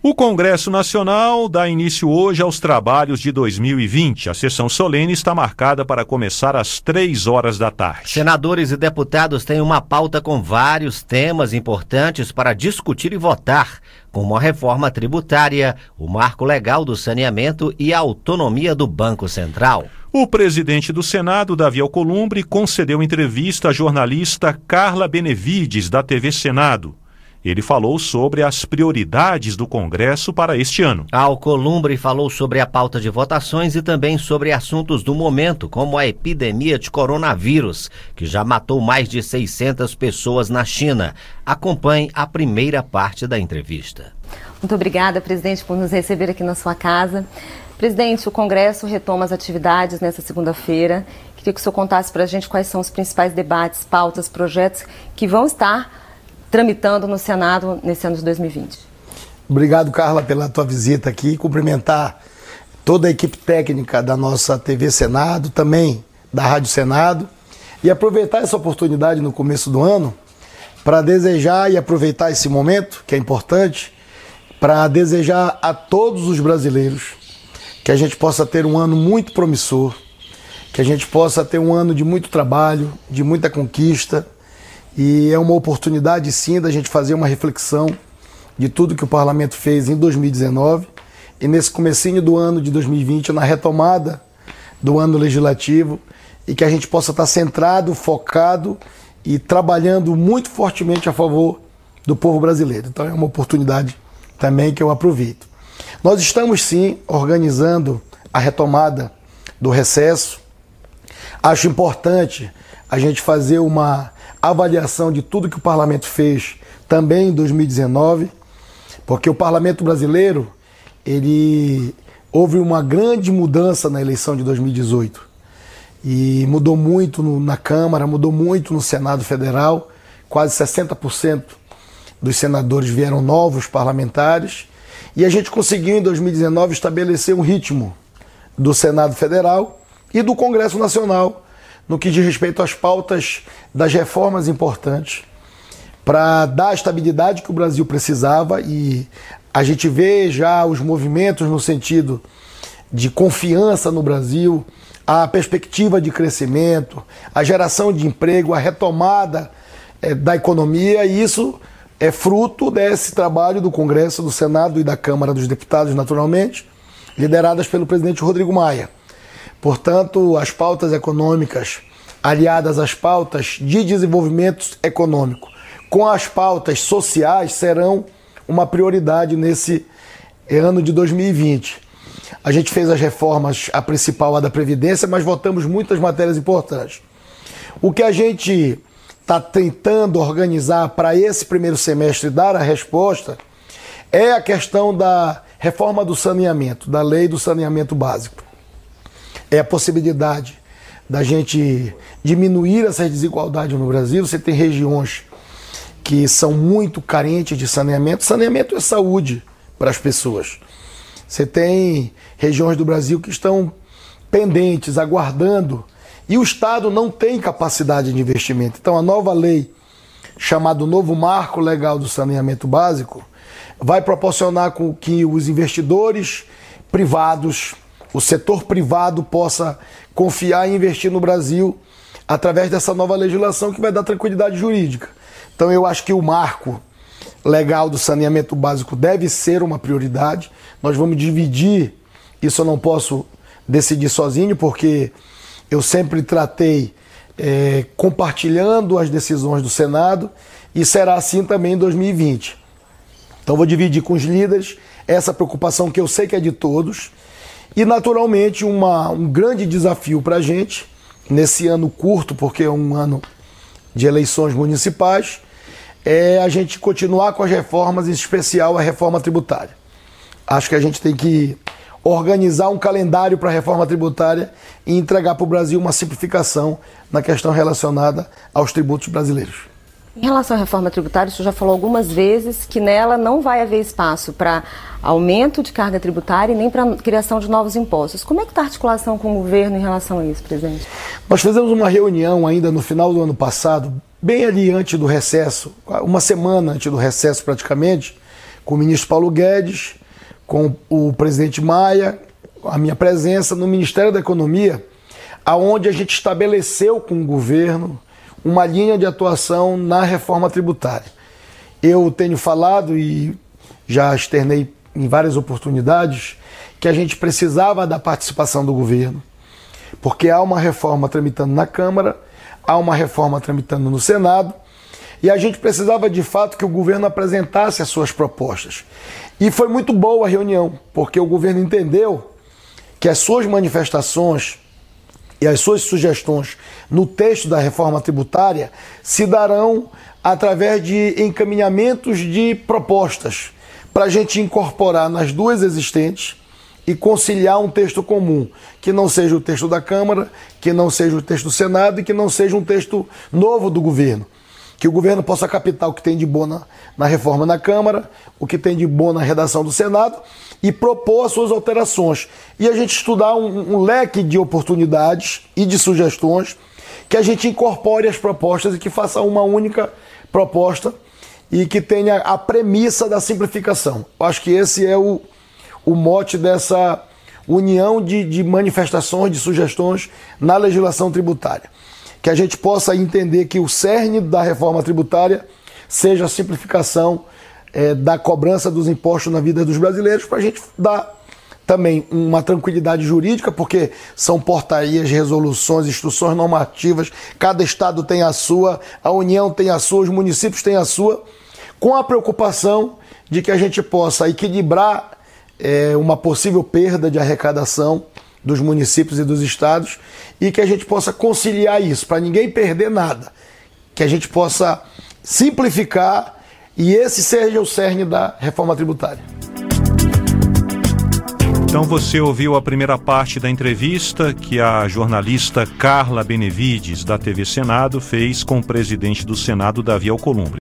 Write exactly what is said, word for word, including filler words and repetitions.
O Congresso Nacional dá início hoje aos trabalhos de dois mil e vinte. A sessão solene está marcada para começar às três horas da tarde. Senadores e deputados têm uma pauta com vários temas importantes para discutir e votar, como a reforma tributária, o marco legal do saneamento e a autonomia do Banco Central. O presidente do Senado, Davi Alcolumbre, concedeu entrevista à jornalista Carla Benevides, da T V Senado. Ele falou sobre as prioridades do Congresso para este ano. Alcolumbre falou sobre a pauta de votações e também sobre assuntos do momento, como a epidemia de coronavírus, que já matou mais de seiscentas pessoas na China. Acompanhe a primeira parte da entrevista. Muito obrigada, presidente, por nos receber aqui na sua casa. Presidente, o Congresso retoma as atividades nesta segunda-feira. Queria que o senhor contasse para a gente quais são os principais debates, pautas, projetos que vão estar tramitando no Senado nesse ano de dois mil e vinte. Obrigado, Carla, pela tua visita aqui. Cumprimentar toda a equipe técnica da nossa T V Senado, também da Rádio Senado, e aproveitar essa oportunidade no começo do ano para desejar e aproveitar esse momento, que é importante, para desejar a todos os brasileiros que a gente possa ter um ano muito promissor, que a gente possa ter um ano de muito trabalho, de muita conquista. E é uma oportunidade, sim, da gente fazer uma reflexão de tudo que o Parlamento fez em dois mil e dezenove e nesse comecinho do ano de dois mil e vinte, na retomada do ano legislativo, e que a gente possa estar centrado, focado e trabalhando muito fortemente a favor do povo brasileiro. Então é uma oportunidade também que eu aproveito. Nós estamos, sim, organizando a retomada do recesso. Acho importante a gente fazer uma avaliação de tudo que o Parlamento fez também em dois mil e dezenove, porque o Parlamento brasileiro, ele houve uma grande mudança na eleição de dois mil e dezoito e mudou muito no, na Câmara, mudou muito no Senado Federal, quase sessenta por cento dos senadores vieram novos parlamentares, e a gente conseguiu em dois mil e dezenove estabelecer um ritmo do Senado Federal e do Congresso Nacional no que diz respeito às pautas das reformas importantes para dar a estabilidade que o Brasil precisava, e a gente vê já os movimentos no sentido de confiança no Brasil, a perspectiva de crescimento, a geração de emprego, a retomada é, da economia, e isso é fruto desse trabalho do Congresso, do Senado e da Câmara dos Deputados, naturalmente, lideradas pelo presidente Rodrigo Maia. Portanto, as pautas econômicas, aliadas às pautas de desenvolvimento econômico, com as pautas sociais, serão uma prioridade nesse ano de dois mil e vinte. A gente fez as reformas, a principal, a da Previdência, mas votamos muitas matérias importantes. O que a gente está tentando organizar para esse primeiro semestre e dar a resposta é a questão da reforma do saneamento, da lei do saneamento básico. É a possibilidade da gente diminuir essas desigualdades no Brasil. Você tem regiões que são muito carentes de saneamento. Saneamento é saúde para as pessoas. Você tem regiões do Brasil que estão pendentes, aguardando, e o Estado não tem capacidade de investimento. Então a nova lei, chamada Novo Marco Legal do Saneamento Básico, vai proporcionar com que os investidores privados, o setor privado, possa confiar e investir no Brasil através dessa nova legislação que vai dar tranquilidade jurídica. Então eu acho que o marco legal do saneamento básico deve ser uma prioridade. Nós vamos dividir, isso eu não posso decidir sozinho, porque eu sempre tratei é, compartilhando as decisões do Senado, e será assim também em dois mil e vinte. Então vou dividir com os líderes essa preocupação que eu sei que é de todos. E, naturalmente, uma, um grande desafio para a gente, nesse ano curto, porque é um ano de eleições municipais, é a gente continuar com as reformas, em especial a reforma tributária. Acho que a gente tem que organizar um calendário para a reforma tributária e entregar para o Brasil uma simplificação na questão relacionada aos tributos brasileiros. Em relação à reforma tributária, o senhor já falou algumas vezes que nela não vai haver espaço para aumento de carga tributária e nem para criação de novos impostos. Como é que está a articulação com o governo em relação a isso, presidente? Nós fizemos uma reunião ainda no final do ano passado, bem ali antes do recesso, uma semana antes do recesso praticamente, com o ministro Paulo Guedes, com o presidente Maia, a minha presença no Ministério da Economia, aonde a gente estabeleceu com o governo uma linha de atuação na reforma tributária. Eu tenho falado e já externei em várias oportunidades que a gente precisava da participação do governo, porque há uma reforma tramitando na Câmara, há uma reforma tramitando no Senado, e a gente precisava de fato que o governo apresentasse as suas propostas. E foi muito boa a reunião, porque o governo entendeu que as suas manifestações e as suas sugestões no texto da reforma tributária se darão através de encaminhamentos de propostas para a gente incorporar nas duas existentes e conciliar um texto comum, que não seja o texto da Câmara, que não seja o texto do Senado e que não seja um texto novo do governo. Que o governo possa captar o que tem de bom na, na reforma na Câmara, o que tem de bom na redação do Senado e propor as suas alterações. E a gente estudar um, um leque de oportunidades e de sugestões que a gente incorpore as propostas e que faça uma única proposta e que tenha a premissa da simplificação. Eu acho que esse é o, o mote dessa união de, de manifestações, de sugestões na legislação tributária. Que a gente possa entender que o cerne da reforma tributária seja a simplificação é, da cobrança dos impostos na vida dos brasileiros, para a gente dar também uma tranquilidade jurídica, porque são portarias, resoluções, instruções normativas, cada estado tem a sua, a União tem a sua, os municípios têm a sua, com a preocupação de que a gente possa equilibrar é, uma possível perda de arrecadação dos municípios e dos estados e que a gente possa conciliar isso, para ninguém perder nada, que a gente possa simplificar e esse seja o cerne da reforma tributária. Então você ouviu a primeira parte da entrevista que a jornalista Carla Benevides, da T V Senado, fez com o presidente do Senado, Davi Alcolumbre.